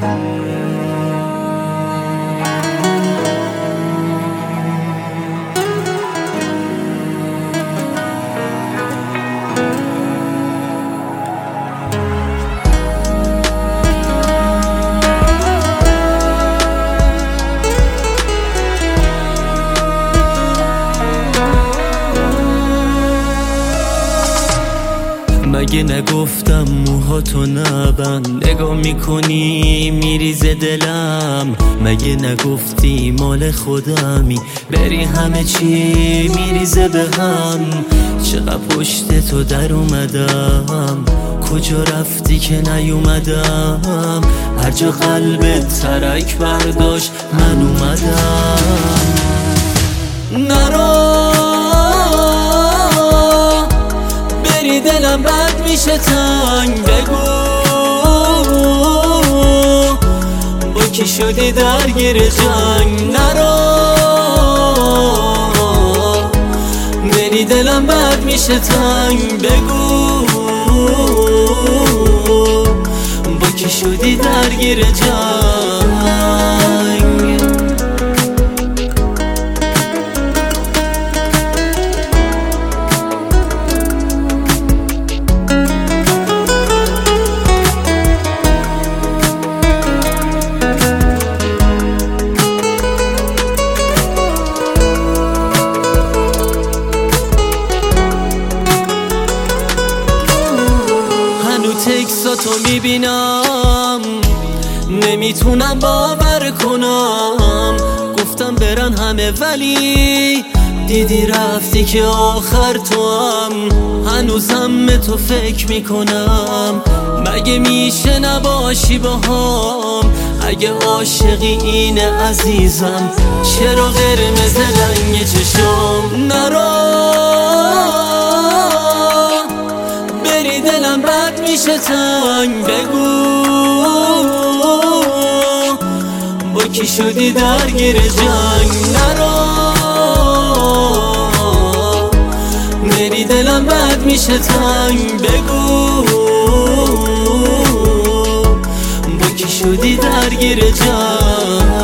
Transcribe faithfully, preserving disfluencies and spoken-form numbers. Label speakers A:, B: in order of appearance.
A: مگه نگفتم موهاتو نبند، نگاه میکنی میریزه دلم. مگه نگفتی مال خودمی، بری همه چی میریزه به هم. چقدر پشت تو در اومدم، کجا رفتی که نیومدم. هر جا قلبت ترک برداشت من اومدم. نرو بری دلم بد میشه تنگ، بگو با کی شدی درگیر جنگ. نرو بری دلم بد میشه تنگ، بگو با کی شدی درگیر جنگ. تکساتو میبینم نمیتونم باور کنم. گفتم برن همه ولی دیدی رفتی که آخر تو هم. هنوزم به تو فکر میکنم، مگه میشه نباشی با هم. اگه عاشقی اینه عزیزم، چرا قرمز رنگ چشم. نرو بری دلم بد میشه تنگ، بگو با کی شدی درگیر جنگ. نرو بری دلم بد میشه تنگ، بگو با کی شدی درگیر جنگ.